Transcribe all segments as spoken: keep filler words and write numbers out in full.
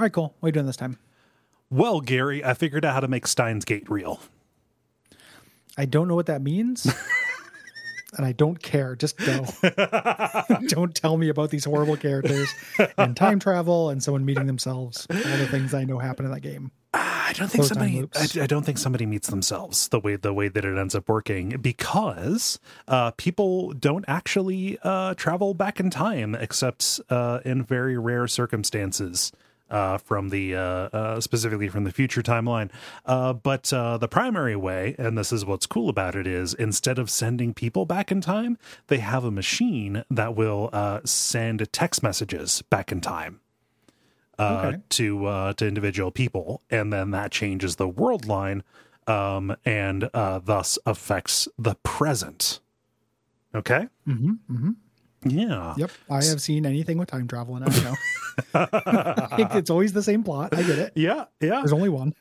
right, cool. What are you doing this time? Well, Gary, I figured out how to make Steins Gate real. I don't know what that means. And I don't care. Just go. Don't tell me about these horrible characters and time travel and someone meeting themselves. All the things I know happen in that game. I don't think Close time somebody. loops. I, I don't think somebody meets themselves the way the way that it ends up working, because uh, people don't actually uh, travel back in time except uh, in very rare circumstances. Uh, from the uh, uh, specifically from the future timeline, uh, but uh, the primary way, and this is what's cool about it, is instead of sending people back in time, they have a machine that will uh, send text messages back in time uh, Okay. to uh, to individual people, and then that changes the world line, um, and uh, thus affects the present. Okay. Mm-hmm, mm-hmm. Yeah. Yep. I have seen anything with time travel and I know. It's always the same plot. I get it. Yeah. Yeah. There's only one.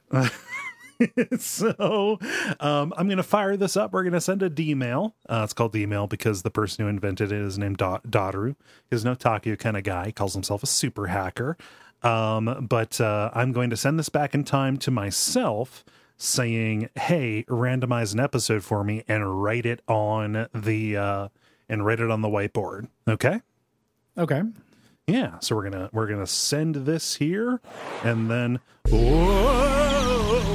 So um, I'm going to fire this up. We're going to send a D-mail. Uh, it's called D-mail because the person who invented it is named da- Dadaru. He's no Taku kind of guy. He calls himself a super hacker. Um, but uh, I'm going to send this back in time to myself saying, hey, randomize an episode for me and write it on the uh, and write it on the whiteboard. Okay. Okay. Yeah, so we're gonna we're gonna send this here, and then whoa.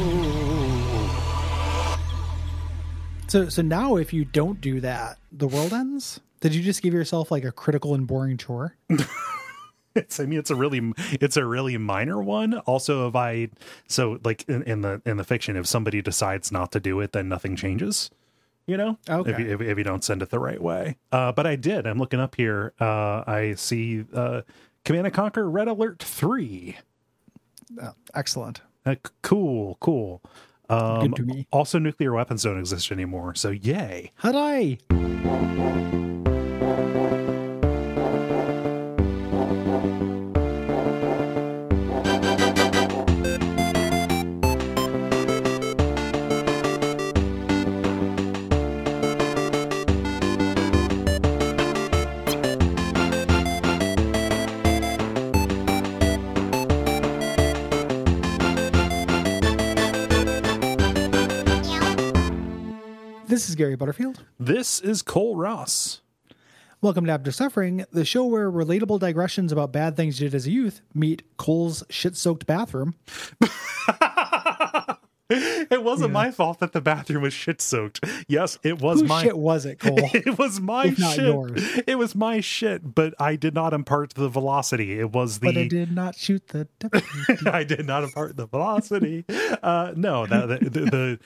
So so now if you don't do that, the world ends? Did you just give yourself like a critical and boring chore? It's I mean it's a really it's a really minor one. Also, if I so like in, in the in the fiction, if somebody decides not to do it, then nothing changes. You know, Okay. if, you, if, if you don't send it the right way. Uh, but I did. I'm looking up here. Uh, I see uh, Command and Conquer Red Alert three. Oh, excellent. Uh, c- cool, cool. Um, Good to me. Also, nuclear weapons don't exist anymore. So, yay. Hooray! This is Gary Butterfield. This is Cole Ross. Welcome to After Suffering, the show where relatable digressions about bad things you did as a youth meet Cole's shit-soaked bathroom. It wasn't Yeah. my fault that the bathroom was shit soaked. Yes, it was Whose my shit was it, Cole? It was my If not shit. yours. It was my shit, but I did not impart the velocity. It was the But I did not shoot the deputy. I did not impart the velocity. Uh, no, that the, the,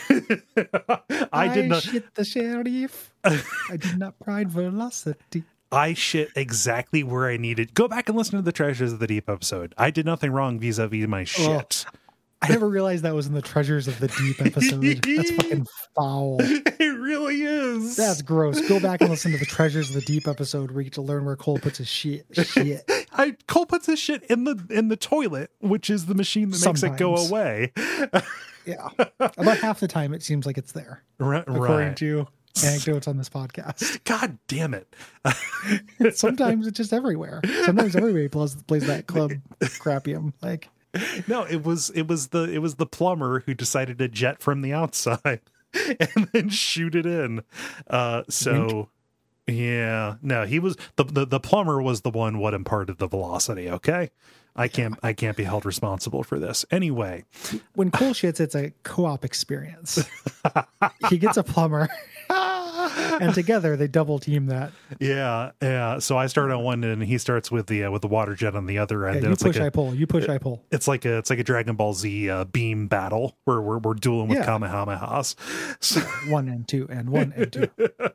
the I did not. shit the sheriff. I did not pride velocity. I shit exactly where I needed. Go back and listen to the Treasures of the Deep episode. I did nothing wrong vis-a-vis my shit. I never realized that was in the Treasures of the Deep episode. That's fucking foul. It really is. That's gross. Go back and listen to the Treasures of the Deep episode where you get to learn where Cole puts his shit. Shit. I Cole puts his shit in the in the toilet, which is the machine that makes it go Sometimes. away. Yeah. About half the time it seems like it's there. Right. According right. to anecdotes on this podcast. God damn it. Sometimes it's just everywhere. Sometimes everybody plays, plays that club crapium. Like, No, it was it was the it was the plumber who decided to jet from the outside and then shoot it in. Uh so yeah. No, he was the, the the plumber was the one what imparted the velocity, okay? I can't I can't be held responsible for this. Anyway, when Cole shits, it's a co-op experience. He gets a plumber, and together they double team that. yeah, yeah. So I start on one end and he starts with the uh, with the water jet on the other end. Yeah, and you it's push, like a, I pull. You push, I pull. it's like a it's like a Dragon Ball Z uh, beam battle where we're we're dueling with Yeah. Kamehamehas. So, One and two, and one and two.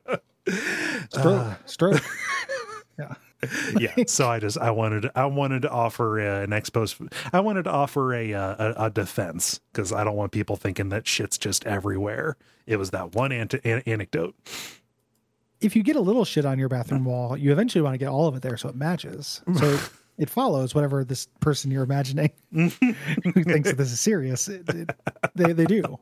Stroke, stroke. Yeah. yeah, so I just I wanted I wanted to offer uh, an ex post. I wanted to offer a uh, a, a defense because I don't want people thinking that shit's just everywhere. It was that one ante- an- anecdote. If you get a little shit on your bathroom wall, you eventually want to get all of it there so it matches. So it follows whatever this person you're imagining who thinks that this is serious. It, it, they they do.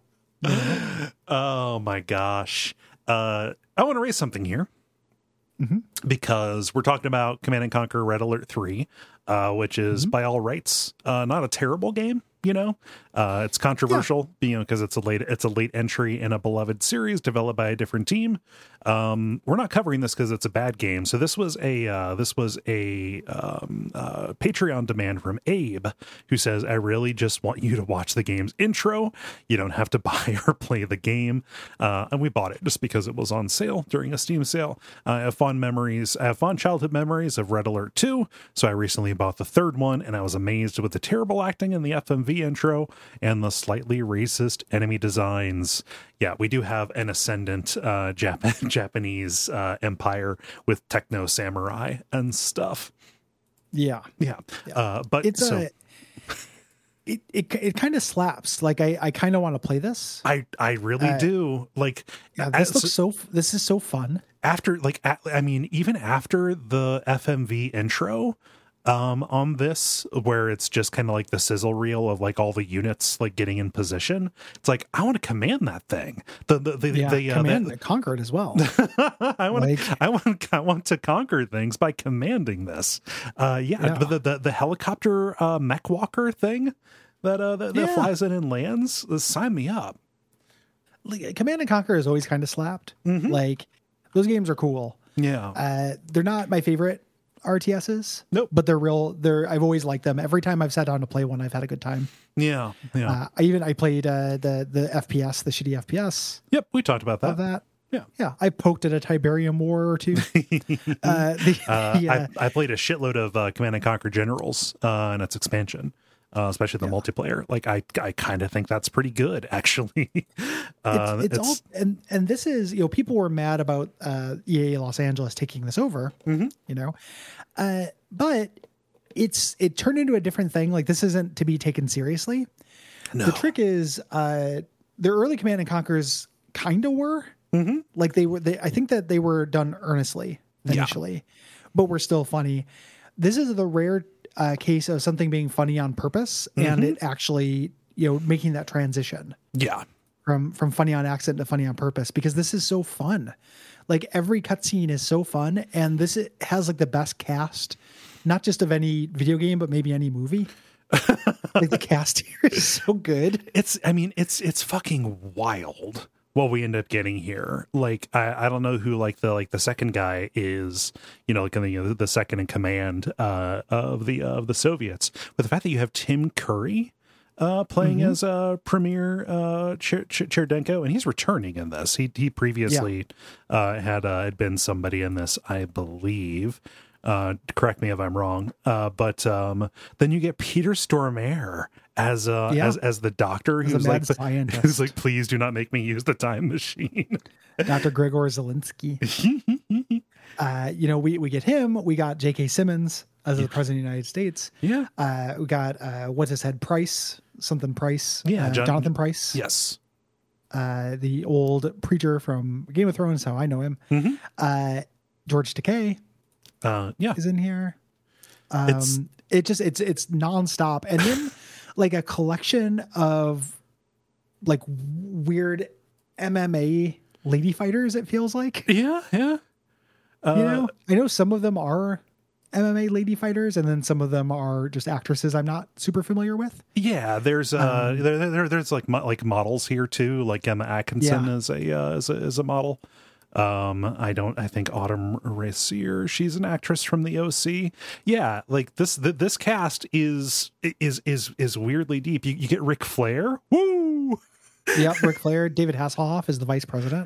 Oh my gosh! Uh, I want to raise something here. Mm-hmm. Because we're talking about Command and Conquer Red Alert three. uh, which is Mm-hmm. by all rights uh, not a terrible game. You know, uh, it's controversial, you know, because it's a late it's a late entry in a beloved series developed by a different team. Um, we're not covering this because it's a bad game. So this was a uh, this was a um, uh, Patreon demand from Abe, who says, "I really just want you to watch the game's intro. You don't have to buy or play the game." Uh, and we bought it just because it was on sale during a Steam sale. Uh, I have fond memories. I have fond childhood memories of Red Alert two. So I recently bought the third one, and I was amazed with the terrible acting in the F M V intro and the slightly racist enemy designs. Yeah, we do have an ascendant uh, Jap- Japanese uh, empire with techno samurai and stuff. Yeah. Yeah, Yeah. Uh, but It's so a, it, it, it kind of slaps. Like I, I kind of want to play this. I I really uh, do like. Yeah, this as- looks so, this is so fun. after like a- I mean even after the F M V intro um on this, where it's just kind of like the sizzle reel of like all the units like getting in position, it's like I want to command that thing. The the the, Yeah. the uh, Command that- Conquer it as well. I want Like- to I want I want to conquer things by commanding this. Uh yeah, Yeah. The, the the helicopter uh mech walker thing that uh that, that Yeah. flies in and lands, uh, sign me up. Like, Command and Conquer is always kind of slapped. Mhm. Like those games are cool. Yeah. Uh, they're not my favorite R T Ss. Nope. But they're real. They're I've always liked them. Every time I've sat down to play one, I've had a good time. Yeah. Yeah. Uh, I even I played uh, the the F P S, the shitty F P S Yep, we talked about that. of that. Yeah. Yeah. I poked at a Tiberium War or two. uh, the, Uh, yeah. I, I played a shitload of uh, Command and Conquer Generals uh, and its expansion, uh, especially the multiplayer. Like I, I kind of think that's pretty good, actually. uh, it's, it's, all and and this is, you know, people were mad about uh E A Los Angeles taking this over, Mhm. you know, uh but it's it turned into a different thing. Like this isn't to be taken seriously. no. The trick is uh the early Command and Conquers kind of were Mm-hmm. like they were they I think that they were done earnestly initially, but were still funny. This is the rare uh, case of something being funny on purpose and Mhm. it actually, you know, making that transition Yeah. from from funny on accident to funny on purpose, because this is so fun. Like every cutscene is so fun, and this it has like the best cast, not just of any video game, but maybe any movie. Like the cast here is so good. It's, I mean, it's, it's fucking wild what we end up getting here. Like, I, I don't know who like the, like the second guy is, you know, like the, you know, the second in command uh, of the, of the Soviets, but the fact that you have Tim Curry uh, playing Mhm. as uh, Premier uh, Cher- Cher- Cherdenko, and he's returning in this. He, he previously uh, had, uh, had been somebody in this, I believe. Uh, correct me if I'm wrong. Uh, but um, then you get Peter Stormare as uh, Yeah. as as the doctor As a who's mad like, scientist. who's like, please do not make me use the time machine. Doctor Gregor Zelensky. Uh, you know, we we get him. We got J K. Simmons as the president of the United States. Yeah. Uh, we got uh, what's his head Price, something Price. Yeah, uh, John- Jonathan Price. Yes. Uh, the old preacher from Game of Thrones. How I know him. Mhm. Uh, George Takei Uh, yeah. is in here. Um, It's- it just it's it's nonstop, and then like a collection of like weird M M A lady fighters. It feels like, Yeah. Yeah. Uh, you know, I know some of them are M M A lady fighters, and then some of them are just actresses I'm not super familiar with. Yeah, there's uh, Um, there, there there's like mo- like models here too. Like Emma Atkinson Yeah. is a uh, is a is a model. Um, I don't. I think Autumn Racier. She's an actress from the O C. Yeah, like this. Th- this cast is is is is weirdly deep. You, you get Ric Flair. Woo! Yep, Ric Flair. David Hasselhoff is the vice president.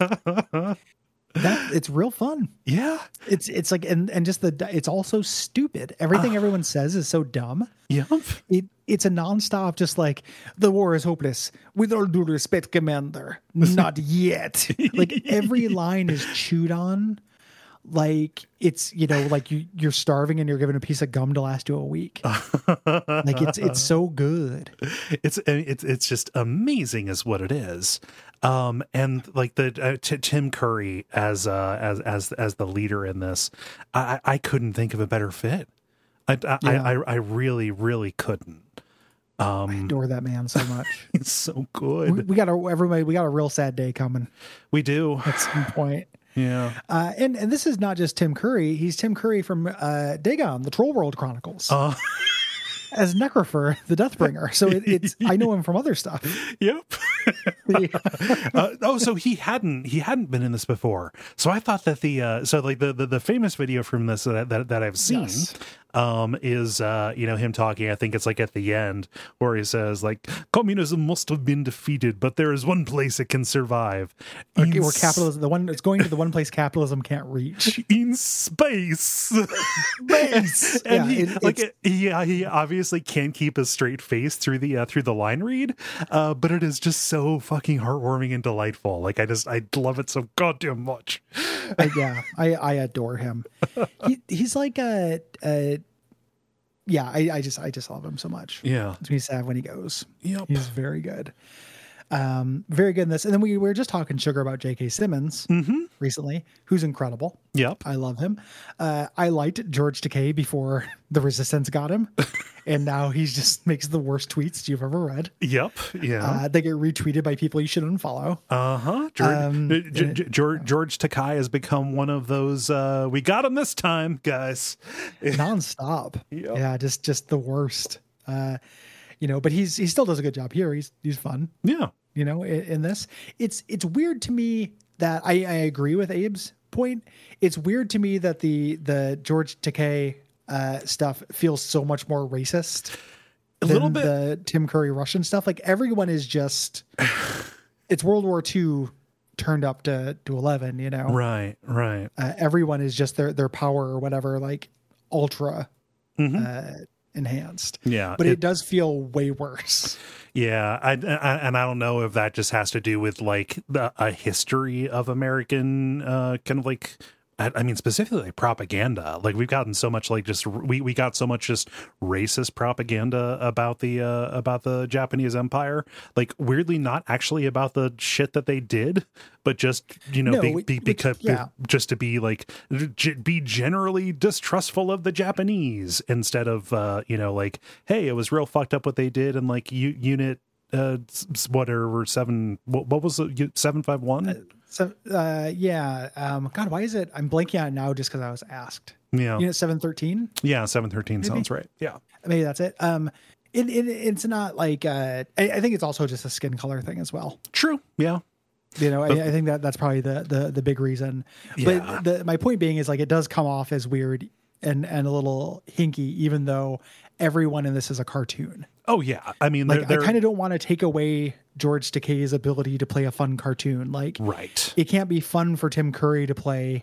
That it's real fun. Yeah. It's it's like and and just the it's all so stupid. Everything everyone says is so dumb. Yep. It it's a nonstop, just like the war is hopeless. With all due respect, Commander, not yet. Like every line is chewed on. Like it's, you know, like you you're starving and you're given a piece of gum to last you a week. Like it's it's so good. It's it's it's just amazing, is what it is. Um, and like the uh, t- Tim Curry as uh as as as the leader in this, I I couldn't think of a better fit. I I Yeah. I, I really really couldn't. I Um, adore that man so much. it's so We, good. we got a everybody. We got a real sad day coming We do. at some point. Yeah. Uh, and and this is not just Tim Curry. He's Tim Curry from uh, Dagon, the Troll World Chronicles, Uh, as Necrofer, the Deathbringer. So it, it's I know him from other stuff. yep. uh, oh, so he hadn't he hadn't been in this before. So I thought that the uh, so like the, the the famous video from this that that, that I've seen Yes. um is uh you know him talking. I think it's like at the end where he says like communism must have been defeated, but there is one place it can survive. Okay, In where capitalism, the one it's going to the one place capitalism can't reach. in space. Space. And Yeah, he it- like it's- he uh, he obviously can't keep a straight face through the uh, through the line read, uh, but it is just so fucking heartwarming and delightful. Like I just I love it so goddamn much. Uh, yeah, I, I adore him. He, he's like a, a yeah. I, I just I just love him so much. Yeah. Makes me sad when he goes. Yep. He's very good. Um, very good in this. And then we, we were just talking sugar about J K. Simmons Mm-hmm. recently, who's incredible. Yep. I love him. Uh, I liked George Takei before the Resistance got him, and now he just makes the worst tweets you've ever read. Yep. Yeah. Uh, they get retweeted by people you should unfollow. Uh huh. George, um, J- J- J- George George Takai has become one of those. Uh, we got him this time, guys. Nonstop. Yep. Yeah, just just the worst. Uh, you know, but he's he still does a good job here. He's he's fun. Yeah. You know, in, in this, it's it's weird to me that I, I agree with Abe's point. It's weird to me that the the George Takei uh, stuff feels so much more racist. A than little bit. the Tim Curry Russian stuff. Like everyone is just, it's World War Two turned up to to eleven. You know, Right. Right. uh, everyone is just their their power or whatever, like ultra Mhm. uh, enhanced. Yeah. But it, it- does feel way worse. Yeah, I, I and I don't know if that just has to do with like the, a history of American uh, kind of like I, I mean specifically like propaganda. Like we've gotten so much like just we we got so much just racist propaganda about the uh, about the Japanese Empire. Like weirdly, not actually about the shit that they did, but just you know No, be, which- be, because yeah. just to be like g- be generally distrustful of the Japanese instead of uh, you know like hey, it was real fucked up what they did and like u- unit uh s- whatever seven what, what was it seven five one So uh, yeah, um, God, why is it? I'm blanking on it now just because I was asked. yeah Unit seven thirteen. yeah seven thirteen sounds right yeah Maybe that's it. Um, it, it it's not like uh, I, I think it's also just a skin color thing as well. true yeah You know, I, I think that that's probably the the the big reason. Yeah. But the, my point being is like it does come off as weird and and a little hinky, even though everyone in this is a cartoon. oh yeah I mean Like they're, they're I kind of don't want to take away George Takei's ability to play a fun cartoon. Like right it can't be fun for Tim Curry to play,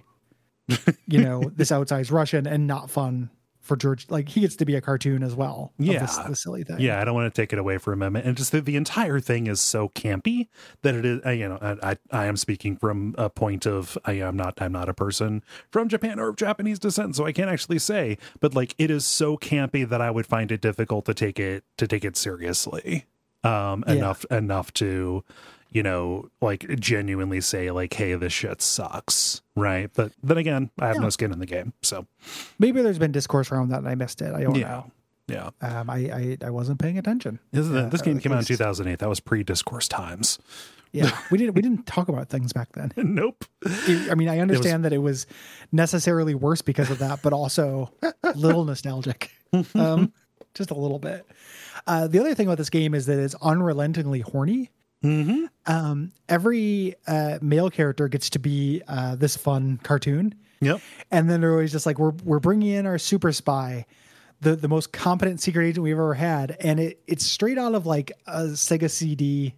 you know, this outsized Russian and not fun for George. Like he gets to be a cartoon as well. Of Yeah. this, this silly thing. Yeah, I don't want to take it away from him, and just the, the entire thing is so campy that it is. uh, You know, I, I I am speaking from a point of I am not I'm not a person from Japan or of Japanese descent, so I can't actually say. But like, it is so campy that I would find it difficult to take it to take it seriously. Um, Yeah. enough enough to, you know, like genuinely say like, hey, this shit sucks, right? But then again, I have Yeah. no skin in the game, so Maybe there's been discourse around that and I missed it. I don't yeah, know. yeah. Um, I, I I wasn't paying attention. This, Uh, this game at came out in least. two thousand eight. That was pre-discourse times. Yeah, we didn't we didn't talk about things back then. Nope. It- I mean, I understand that it was necessarily worse because of that, but also a little nostalgic, um, just a little bit. Uh, the other thing about this game is that it's unrelentingly horny. Mm-hmm. Um, every uh, male character gets to be uh, this fun cartoon, Yep. and then they're always just like, "We're we're bringing in our super spy, the the most competent secret agent we've ever had," and it it's straight out of like a Sega C D,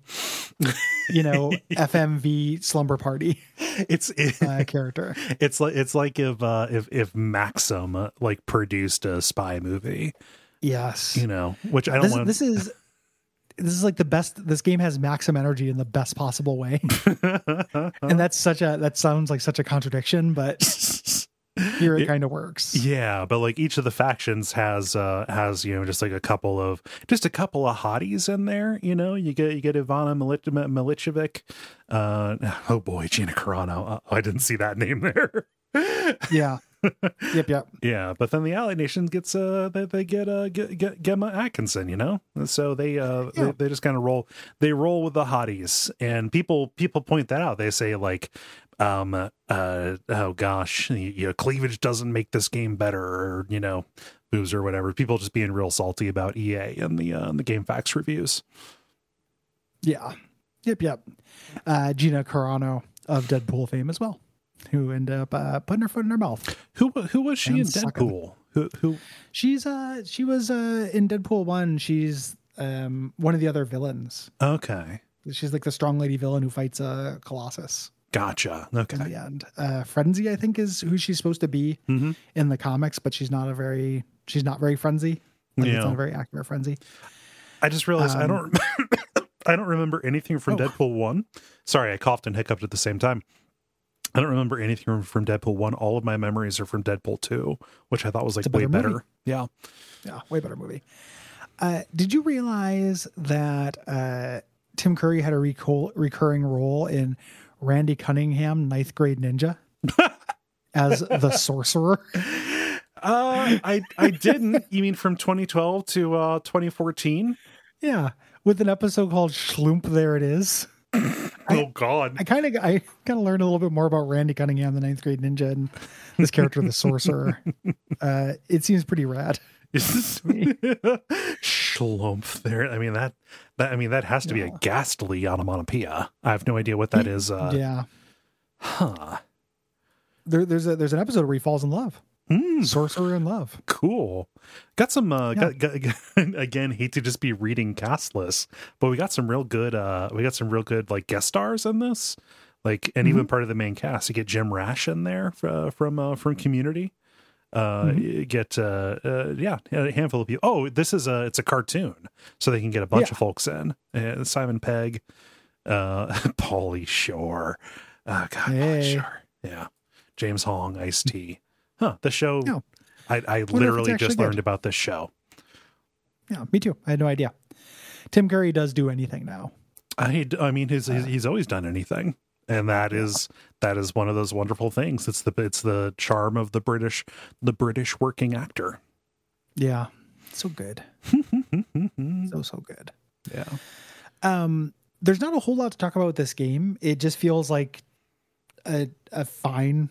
you know, F M V slumber party It's it, uh, character. it's like it's like if uh, if if Maxim uh, like produced a spy movie, Yes, you know, which I don't this, want. this is this is like the best. This game has maximum energy in the best possible way, and that's such a that sounds like such a contradiction, but here it kind of works. Yeah, but like each of the factions has uh has you know just like a couple of just a couple of hotties in there. You know, you get you get Ivana Milit- Milicevic. Uh, oh boy, Gina Carano. Oh, I didn't see that name there. Yeah, Yep, yep. Yeah, but then the Allied Nation gets uh they, they get uh get, get Gemma Atkinson, you know, and so they uh Yeah. they, they just kind of roll they roll with the hotties, and people people point that out. They say like, um uh oh gosh, you know, cleavage doesn't make this game better, or you know, boobs or whatever. People just being real salty about E A and the uh, the GameFAQs reviews. Yeah. Yep, yep. Uh, Gina Carano of Deadpool fame as well, who ended up uh, putting her foot in her mouth. Who who was she And in sucking. Deadpool? Who who? She's uh she was uh in Deadpool one. She's um one of the other villains. Okay, She's like the strong lady villain who fights uh Colossus gotcha. in Okay, the end. Uh Frenzy, I think, is who she's supposed to be mm-hmm. in the comics, but she's not a very she's not very frenzy. Like, Yeah. It's not a very accurate frenzy. I just realized I Um, don't I don't remember anything from Oh. Deadpool one. Sorry, I coughed and hiccuped at the same time. I don't remember anything from, from Deadpool one. All of my memories are from Deadpool two, which I thought was like It's a way better better. movie. Yeah. Yeah, way better movie. Uh, did you realize that uh, Tim Curry had a recol- recurring role in Randy Cunningham, Ninth Grade Ninja, as the sorcerer? Uh, I I didn't. You mean from twenty twelve to uh, twenty fourteen? Yeah, with an episode called Schloomp. There it is. Oh God. I kind of I kind of learned a little bit more about Randy Cunningham, the Ninth Grade Ninja, and this character, the sorcerer. Uh, it seems pretty rad. Schlumph there. I mean that that I mean that has to be a Yeah. ghastly onomatopoeia. I have no idea what that is. Uh, yeah, Huh. there, there's a there's an episode where he falls in love. Mm, Sorcerer in love. cool. Got some. Uh, Yeah. got, got, again, hate to just be reading cast lists, but we got some real good. Uh, we got some real good like guest stars in this. Like, and even part of the main cast. You get Jim Rash in there uh, from uh, from Community. Uh, you get uh, uh, yeah, a handful of people. Oh, this is a it's a cartoon, so they can get a bunch Yeah. of folks in. Uh, Simon Pegg, uh, Pauly Shore, uh, God, Pauly Hey. Shore, yeah, James Hong, Ice T. Huh, the show. Yeah. I, I if it's literally actually just good. learned about this show. Yeah, me too. I had no idea. Tim Curry does do anything now. I, I mean, he's, he's he's always done anything, and that is that is one of those wonderful things. It's the it's the charm of the British the British working actor. Yeah, so good. so so good. Yeah. Um, there's not a whole lot to talk about with this game. It just feels like a a fine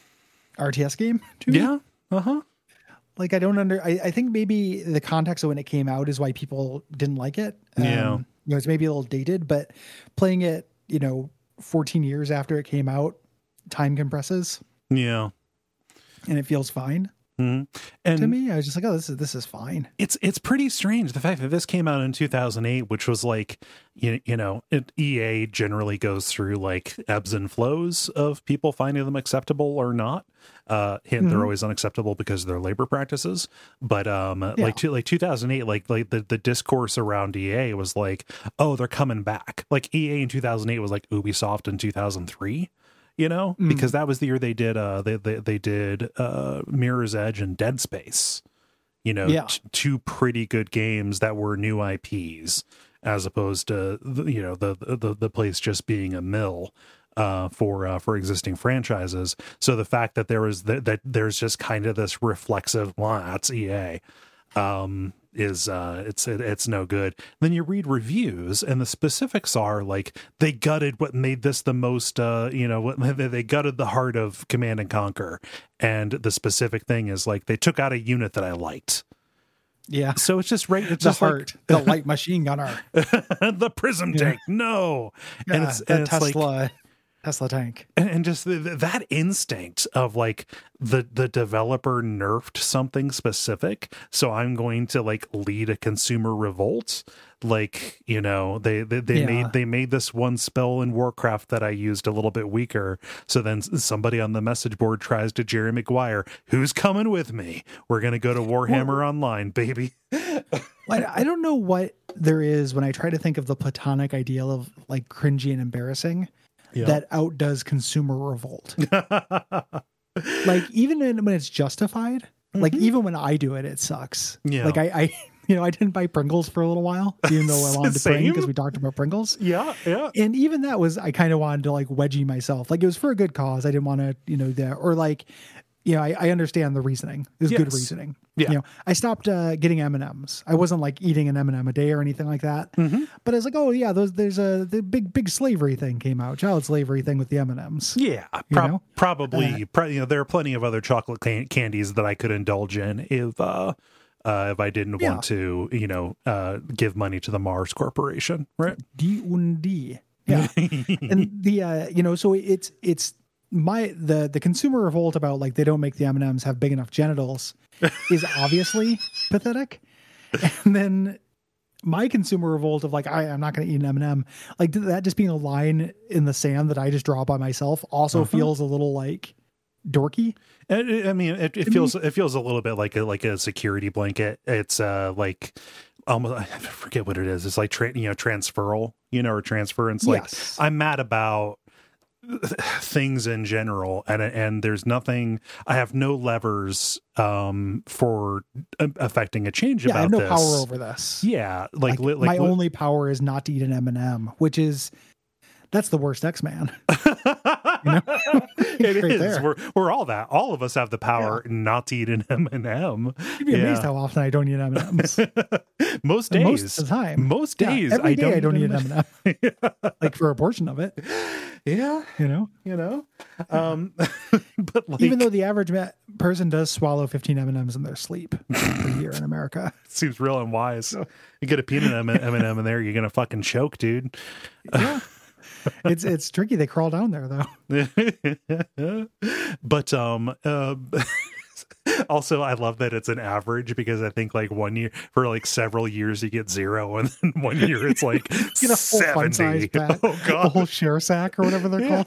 R T S game to me. Yeah. Uh huh. Like I don't under. I, I think maybe the context of when it came out is why people didn't like it. Um, Yeah. you know, it's maybe a little dated, but playing it, you know, fourteen years after it came out, time compresses Yeah. and it feels fine Mhm. to And me. I was just like, oh, this is this is fine. it's it's pretty strange the fact that this came out in two thousand eight, which was like you, you know it, E A generally goes through like ebbs and flows of people finding them acceptable or not. Uh, hint, they're Mhm. always unacceptable because of their labor practices. But um, Yeah. like to, like two thousand eight, like like the, the discourse around E A was like, oh, they're coming back. Like E A in two thousand eight was like Ubisoft in two thousand three. You know, Mm. because that was the year they did uh they they, they did uh Mirror's Edge and Dead Space. You know, Yeah. t- two pretty good games that were new I Ps, as opposed to the, you know the, the the place just being a mill uh for uh, for existing franchises. So the fact that there was th- that there's just kind of this reflexive, well, that's E A, um is uh it's it, it's no good. Then you read reviews and the specifics are like they gutted what made this the most uh you know what they, they gutted the heart of Command and Conquer, and the specific thing is like they took out a unit that I liked. Yeah. So it's just right it's The just heart, the light machine gunner. like the prism Yeah. tank, no. Yeah, and it's, that and it's Tesla like Tesla tank. and, and just the, the- that instinct of like the the developer nerfed something specific, so I'm going to like lead a consumer revolt. Like, you know, they they, they Yeah. made they made this one spell in Warcraft that I used a little bit weaker, so then s- somebody on the message board tries to Jerry Maguire, who's coming with me, we're gonna go to Warhammer Online, baby. I, I don't know what there is when I try to think of the platonic ideal of like cringy and embarrassing Yeah. that outdoes consumer revolt. Like even in, when it's justified, like even when I do it, it sucks. Yeah. Like I, I, you know, I didn't buy Pringles for a little while, even though I wanted to bring Same. because we talked about Pringles. yeah, yeah. And even that was, I kind of wanted to like wedgie myself. Like it was for a good cause. I didn't want to, you know, that, or like you know, I, I understand the reasoning. There's good Yes. reasoning. Yeah. You know, I stopped uh, getting M and M's. I wasn't like eating an M and M a day or anything like that. Mm-hmm. But I was like, oh yeah, those there's a the big big slavery thing came out, child slavery thing with the M and M's. Yeah, You prob- know? probably. pro- you know, there are plenty of other chocolate can- candies that I could indulge in if uh, uh, if I didn't Yeah. want to, you know, uh, give money to the Mars Corporation, right? D und D. Yeah. And the uh, you know, so it's it's my the the consumer revolt about like they don't make the M and M's have big enough genitals is obviously pathetic. And then my consumer revolt of like I, I'm not going to eat an M and M, like that just being a line in the sand that I just draw by myself also Uh-huh. feels a little like dorky. I I mean, it, it feels it feels a little bit like a like a security blanket. It's uh like almost I forget what it is. It's like tra- you know transferal, you know, or transference. Like Yes. I'm mad about things in general, and and there's nothing. I have no levers um for a- affecting a change Yeah, about I have no this. power over this. Yeah, like, Like, li- like my li- only power is not to eat an M and M, which is that's the worst X-Man. You know? it Right is. there. We're we're all that. All of us have the power not to eat an M and M. You'd be amazed how often I don't eat M and M's. Most days, Most of the time. most Yeah, days, every I day don't I don't eat eat an M and M. Like for a portion of it, Yeah, you know. you know. Um, but like, Even though the average ma- person does swallow fifteen M and M's in their sleep per year in America. it seems real unwise. You get a peanut M and M in there, you're gonna fucking choke, dude. Yeah. It's it's tricky. They crawl down there though. But um, uh, also, I love that it's an average because I think like one year for like several years you get zero, and then one year it's like You know, whole fun size seventy. pack, Oh the god. whole share sack or whatever they're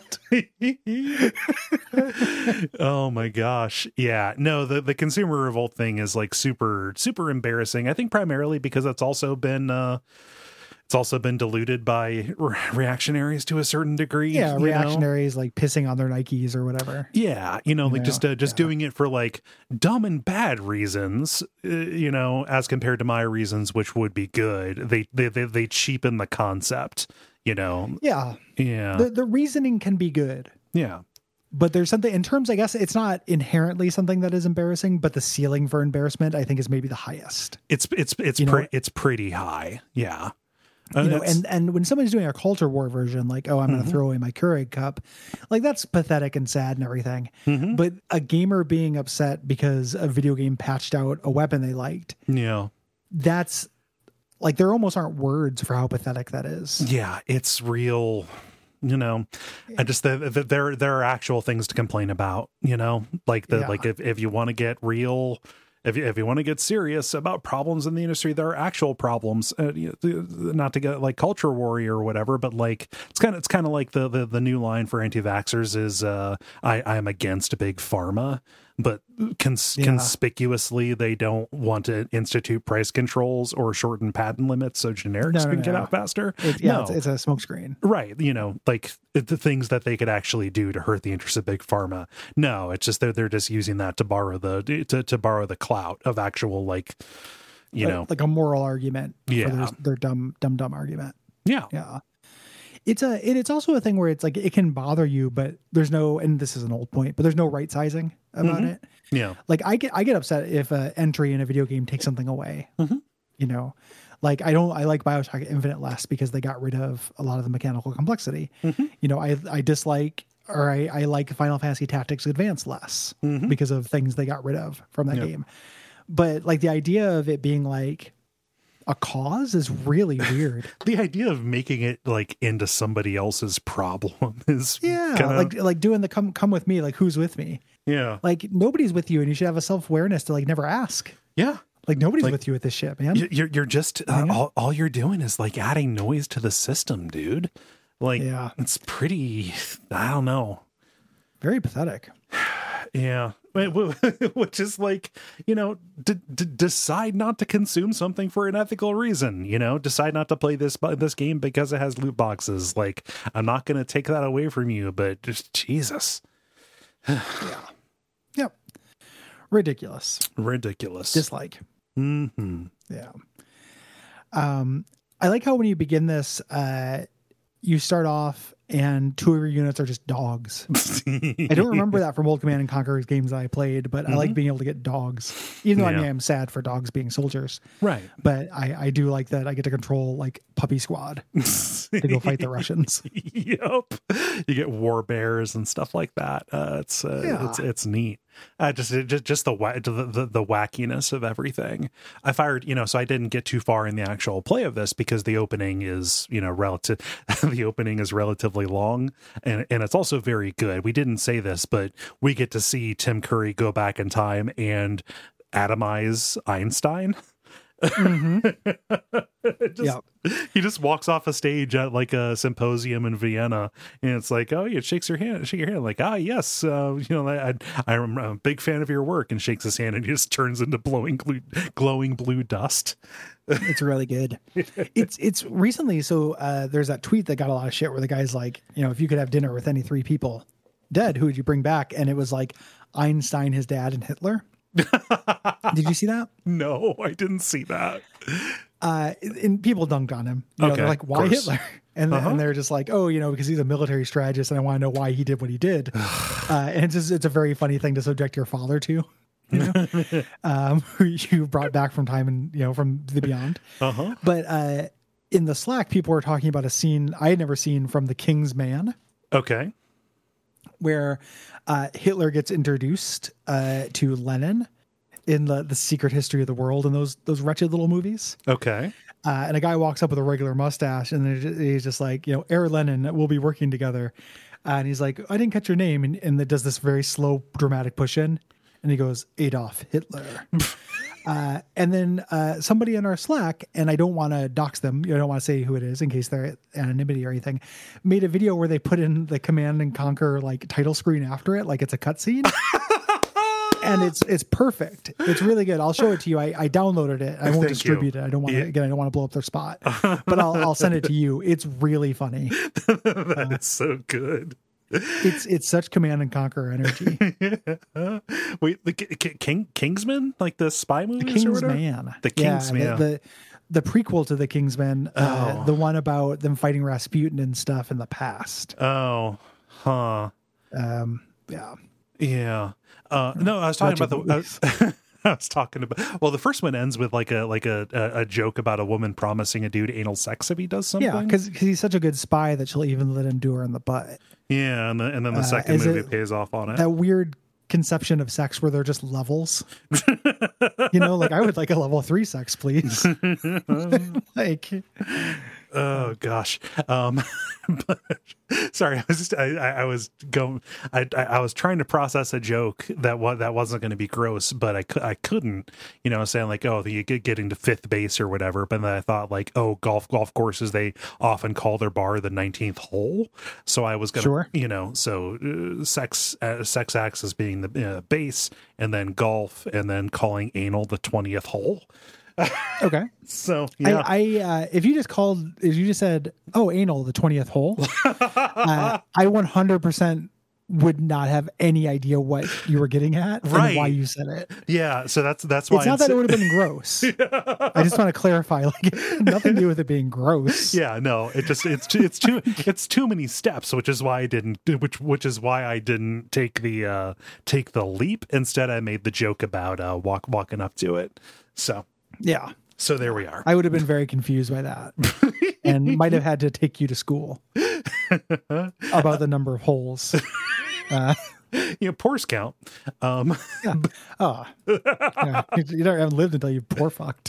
called. Oh my gosh. Yeah. No, the, the consumer revolt thing is like super, super embarrassing. I think primarily because it's also been uh it's also been diluted by re- reactionaries to a certain degree. Yeah, you know? reactionaries like pissing on their Nikes or whatever. Yeah, you know, like know, just uh, just yeah. doing it for like dumb and bad reasons, uh, you know, as compared to my reasons, which would be good. They they they, they cheapen the concept, you know. Yeah. Yeah, The the reasoning can be good. yeah. But there's something in terms, I guess it's not inherently something that is embarrassing, but the ceiling for embarrassment, I think, is maybe the highest. It's it's it's You know- pre- it's pretty high. Yeah. Uh, You know, it's- and, and when somebody's doing a culture war version, like, oh, I'm going to throw away my Keurig cup, like that's pathetic and sad and everything. Mhm. But a gamer being upset because a video game patched out a weapon they liked, yeah. that's like, there almost aren't words for how pathetic that is. Yeah, it's real. You know, I just the, the, there there are actual things to complain about. You know, like the Yeah. like if if you want to get real, if you if you want to get serious about problems in the industry, there are actual problems. Uh, you know, not to get like culture warrior or whatever, but like it's kind of it's kind of like the, the the new line for anti-vaxxers is uh, I I am against big pharma. But cons- Yeah. conspicuously, they don't want to institute price controls or shorten patent limits so generics No, no, can get no. out faster. It, yeah, no. it's, it's a smokescreen. Right, you know, like the things that they could actually do to hurt the interest of big pharma. No, it's just they're they're just using that to borrow the to to borrow the clout of actual like, you Like- know, like a moral argument Yeah. for their, their dumb, dumb, dumb argument. yeah, Yeah. It's a, and it's also a thing where it's like, it can bother you, but there's no, and this is an old point, but there's no right sizing about Mhm. it. yeah, Like I get, I get upset if an entry in a video game takes something away, Mhm. you know, like I don't, I like BioShock Infinite less because they got rid of a lot of the mechanical complexity. Mhm. You know, I, I dislike, or I, I like Final Fantasy Tactics Advance less Mhm. because of things they got rid of from that Yep. game. But like the idea of it being like a cause is really weird. the idea of making it like into somebody else's problem is Yeah, kinda, like like doing the come come with me, like who's with me? yeah, Like nobody's with you, and you should have a self awareness to like never ask. yeah. Like nobody's Like- with you with this shit, man. You- You're you're just uh, Yeah. all all you're doing is like adding noise to the system, dude. Like Yeah. it's pretty. I don't know. Very pathetic. Yeah, Wait, wh- which is like, you know, d- d- decide not to consume something for an ethical reason. You know, decide not to play this bu- this game because it has loot boxes. Like, I'm not going to take that away from you, but just Jesus, Yep. Ridiculous. ridiculous. Dislike. hmm Yeah. Um, I like how when you begin this, uh, you start off and two of your units are just dogs. I don't remember that from old Command and Conquer games that I played, but mm-hmm. I like being able to get dogs, even though yeah. I mean I'm sad for dogs being soldiers. Right. But I, I do like that I get to control like Puppy Squad to go fight the Russians. Yep. You get war bears and stuff like that. Uh, it's uh, yeah. it's it's neat. Uh, just, just, just the, the the the wackiness of everything. I fired, you know, so I didn't get too far in the actual play of this because the opening is, you know, relative. The opening is relatively long, and and it's also very good. We didn't say this, but we get to see Tim Curry go back in time and atomize Einstein. Mm-hmm. just, yep. He just walks off a stage at like a symposium in Vienna, and it's like, oh, he shakes your hand, shake your hand, like, ah, yes, uh, you know, I, I, I'm a big fan of your work, and shakes his hand, and he just turns into glowing, glowing blue dust. It's really good. It's it's recently, so uh, there's that tweet that got a lot of shit where the guy's like, you know, if you could have dinner with any three people dead, who would you bring back? And it was like Einstein, his dad, and Hitler. Did you see that? No, I didn't see that. Uh, and people dunked on him. You know, okay, they're like, why Hitler? And, uh-huh. and they're just like, oh, you know, because he's a military strategist and I want to know why he did what he did. uh, and it's just, it's a very funny thing to subject your father to, you know, um, who you brought back from time and, you know, from the beyond. Uh-huh. But uh, in the Slack, people were talking about a scene I had never seen from The King's Man. Okay. Where uh, Hitler gets introduced uh, to Lenin in the, the Secret History of the World and those those wretched little movies. Okay. Uh, and a guy walks up with a regular mustache and he's just like, you know, Air Lenin, we'll be working together. Uh, and he's like, I didn't catch your name. And, and it does this very slow, dramatic push in. And he goes, Adolf Hitler. uh, and then uh, somebody in our Slack, and I don't want to dox them, I don't want to say who it is in case they're anonymity or anything, made a video where they put in the Command and Conquer like title screen after it, like it's a cutscene. And it's it's perfect. It's really good. I'll show it to you. I, I downloaded it. I won't Thank distribute you. it. I don't want to yeah. again. I don't want to blow up their spot. But I'll I'll send it to you. It's really funny. That uh, is so good. It's it's such Command and Conquer energy. uh, wait, the K- King Kingsman, like the spy movies, the King's or whatever? Man, the Kingsman, yeah, the, the the prequel to the Kingsman, uh, oh. the one about them fighting Rasputin and stuff in the past. Oh, huh. Um, yeah, yeah. Uh, no, I was talking Watch about the. I was, I was talking about. Well, the first one ends with like a like a, a, a joke about a woman promising a dude anal sex if he does something. Yeah, because he's such a good spy that she'll even let him do her in the butt. Yeah, and, the, and then the uh, second movie it, pays off on it. That weird conception of sex where they're just levels. You know, like I would like a level three sex, please. Like. Oh gosh. Um, but, sorry, I was just, I, I was going, I, I was trying to process a joke that was, that wasn't going to be gross, but I could, I couldn't, you know, saying like, oh, you get getting to fifth base or whatever. But then I thought like, oh, golf, golf courses, they often call their bar the nineteenth hole. So I was going to, sure. you know, so uh, sex, uh, sex acts as being the uh, base, and then golf, and then calling anal the twentieth hole. Okay. So yeah, I, I uh, if you just called, if you just said, "Oh, anal, the twentieth hole," uh, I one hundred percent would not have any idea what you were getting at right. and why you said it. Yeah, so that's that's why it's not that it would have been gross. Yeah. I just want to clarify, like nothing to do with it being gross. Yeah, no, it just it's too, it's too it's too many steps, which is why I didn't which which is why I didn't take the uh, take the leap. Instead, I made the joke about uh, walk walking up to it. So. Yeah. So there we are. I would have been very confused by that and might have had to take you to school about the number of holes. Uh, you know, pores count. Um, yeah. Oh, yeah. You don't haven't lived until you pore fucked.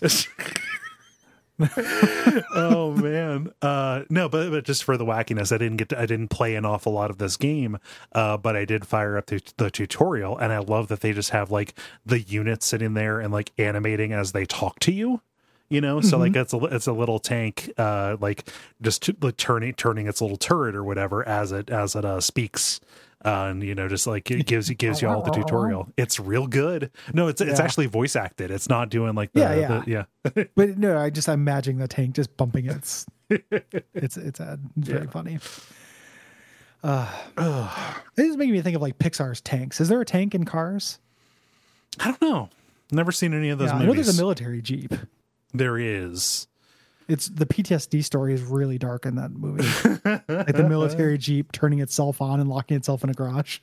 Oh man, uh, no, but, but just for the wackiness, I didn't get to, I didn't play an awful lot of this game, uh, but I did fire up the, the tutorial, and I love that they just have like the units sitting there and like animating as they talk to you. You know, so mm-hmm. like it's a it's a little tank, uh, like just t- like turning turning its little turret or whatever as it as it uh, speaks. Uh, and you know, just like it gives it gives you all the tutorial. It's real good. No, it's it's yeah. actually voice acted. It's not doing like the, yeah, yeah, the, yeah. But no, I just imagine the tank just bumping its. it's it's, uh, it's very yeah. funny. Uh, this is making me think of like Pixar's tanks. Is there a tank in Cars? I don't know. Never seen any of those yeah, movies. I know there's a military jeep. There is. It's the P T S D story is really dark in that movie. Like the military Jeep turning itself on and locking itself in a garage.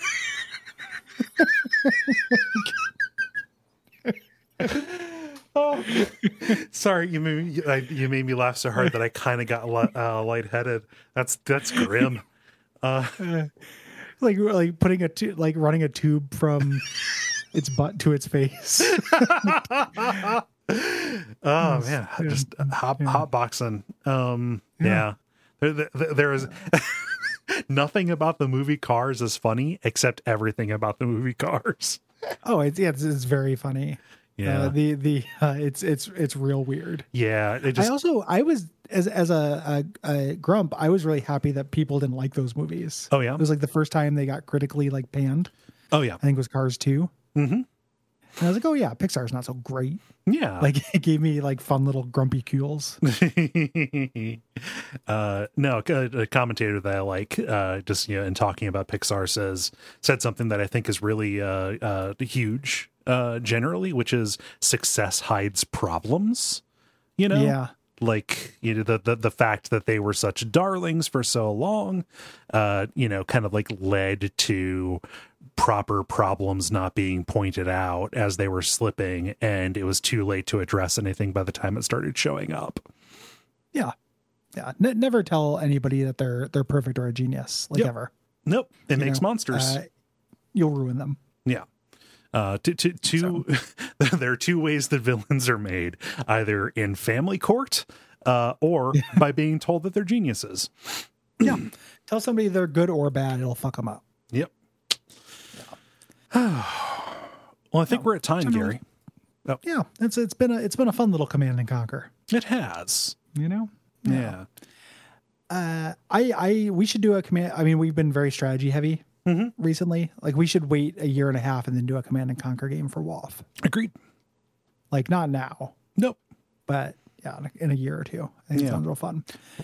Oh, sorry, you made me, I, you made me laugh so hard that I kind of got uh, lightheaded. That's that's grim. Uh, like like putting a tu- like running a tube from its butt to its face. Oh man, just hot yeah. hot boxing. Um, Yeah. yeah, there, there, there is nothing about the movie Cars is funny except everything about the movie Cars. Oh, it's yeah, it's, it's very funny. Yeah, Uh, the the uh, it's it's it's real weird. yeah. It just I also I was as as a, a a grump, I was really happy that people didn't like those movies. oh yeah, It was like the first time they got critically like panned. oh yeah, I think it was Cars two. mm-hmm. And I was like, oh yeah, Pixar's not so great. yeah. Like it gave me like fun little grumpy cules. uh no a, a commentator that I like uh just you know in talking about Pixar says said something that I think is really uh uh huge uh generally, which is success hides problems, you know. Yeah. Like, you know, the, the the fact that they were such darlings for so long uh you know kind of like led to proper problems not being pointed out as they were slipping, and it was too late to address anything by the time it started showing up. Yeah. Yeah. N- never tell anybody that they're they're perfect or a genius. Like Yep. ever. Nope, it You makes know, monsters. Uh, you'll ruin them. Yeah. Uh, two, two, two, there are two ways that villains are made, either in family court uh, or by being told that they're geniuses. Yeah. Tell somebody they're good or bad, it'll fuck them up. Yep. Well, I think we're at time, generally- Gary. Yeah. It's it's been a it's been a fun little command and conquer. It has. You know? Yeah. Uh I I we should do a command. I mean, we've been very strategy heavy Mhm. recently. Like we should wait a year and a half and then do a command and conquer game for W O F. Agreed. Like not now, Nope. but yeah, in a, in a year or two. I think Yeah. it sounds real fun.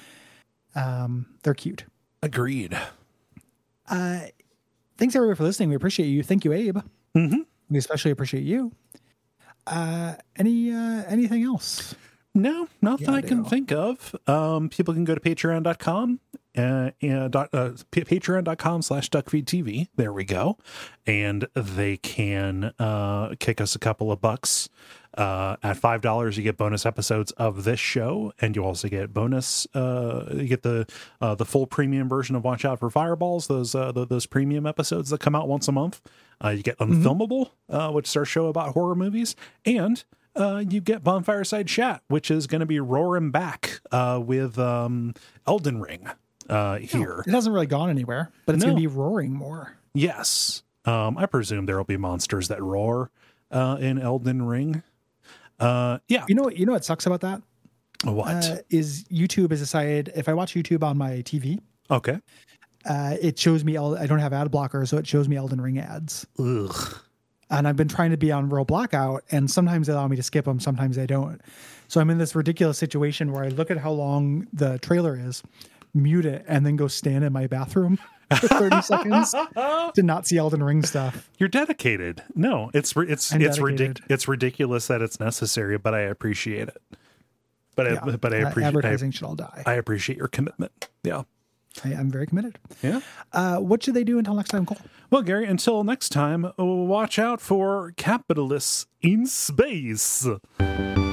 Um, they're cute. Agreed. Uh, thanks everybody for listening. We appreciate you. Thank you, Abe. Mm-hmm. We especially appreciate you. Uh, any uh, anything else? No, nothing Yeah, I can do. think of. Um, people can go to patreon dot com, uh, and, dot, uh, p- patreon dot com slash duckfeedtv. There we go. And they can uh, kick us a couple of bucks. Uh, at five dollars, you get bonus episodes of this show, and you also get bonus. Uh, you get the uh, the full premium version of Watch Out for Fireballs. Those uh, th- those premium episodes that come out once a month. Uh, you get Unfilmable, uh, which is our show about horror movies, and uh, you get Bonfireside Chat, which is going to be roaring back uh, with um, Elden Ring uh, here. It hasn't really gone anywhere, but it's No. going to be roaring more. Yes, um, I presume there will be monsters that roar uh, in Elden Ring. Uh, yeah. You know what? You know what sucks about that What? uh, is YouTube has decided if I watch YouTube on my T V, Okay. uh, it shows me. El- I don't have ad blocker, so it shows me Elden Ring ads. Ugh. And I've been trying to be on row blackout, and sometimes they allow me to skip them, sometimes they don't. So I'm in this ridiculous situation where I look at how long the trailer is, mute it, and then go stand in my bathroom for thirty seconds to not see Elden Ring stuff. You're dedicated. No, it's ri- it's I'm it's ridic- dedicated. it's ridiculous that it's necessary, but I appreciate it. But Yeah. I but I Uh, appreciate advertising I, should all die. I appreciate your commitment. Yeah. I, I'm very committed. Yeah. Uh, what should they do until next time, Cole? Well, Gary, until next time, watch out for capitalists in space.